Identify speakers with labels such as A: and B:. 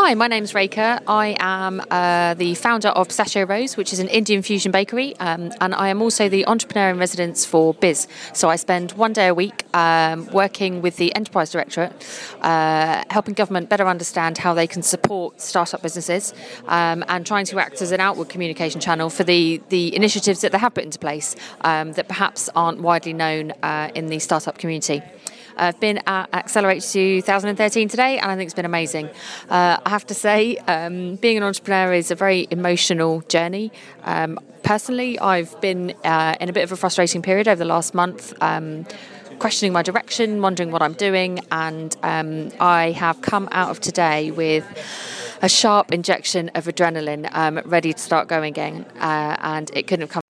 A: Hi, my name's Rekha. I am the founder of Pistachio Rose, which is an Indian fusion bakery, and I am also the entrepreneur in residence for Biz. So I spend one day a week working with the Enterprise Directorate, helping government better understand how they can support startup businesses, and trying to act as an outward communication channel for the initiatives that they have put into place that perhaps aren't widely known in the startup community. I've been at Accelerate 2013 today, and I think it's been amazing. I have to say, being an entrepreneur is a very emotional journey. Personally, I've been in a bit of a frustrating period over the last month, questioning my direction, wondering what I'm doing, and I have come out of today with a sharp injection of adrenaline, ready to start going again, and it couldn't have come